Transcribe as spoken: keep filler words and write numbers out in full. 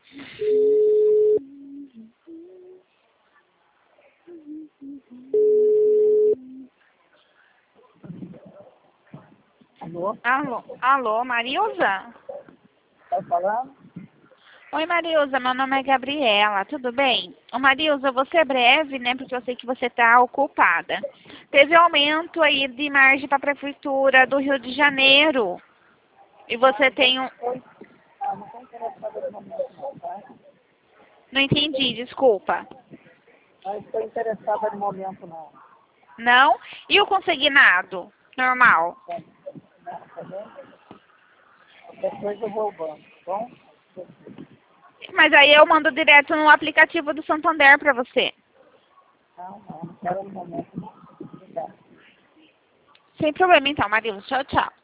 Alô? Alô, alô, Marilza? Tá falando? Oi, Marilza, meu nome é Gabriela, tudo bem? Ô, Marilza, eu vou ser breve, né, porque eu sei que você está ocupada. Teve aumento aí de margem para a Prefeitura do Rio de Janeiro. E você tem um... Ah, não estou interessada no momento não, tá? Não entendi, desculpa. Não estou interessada no momento não. Não? E o consignado? Normal? Tá, tá bem? Qualquer coisa eu vou ao banco, tá bom? Mas aí eu mando direto no aplicativo do Santander para você. Não, não, não quero no momento não. Obrigado. Sem problema então, Marilza. Tchau, tchau.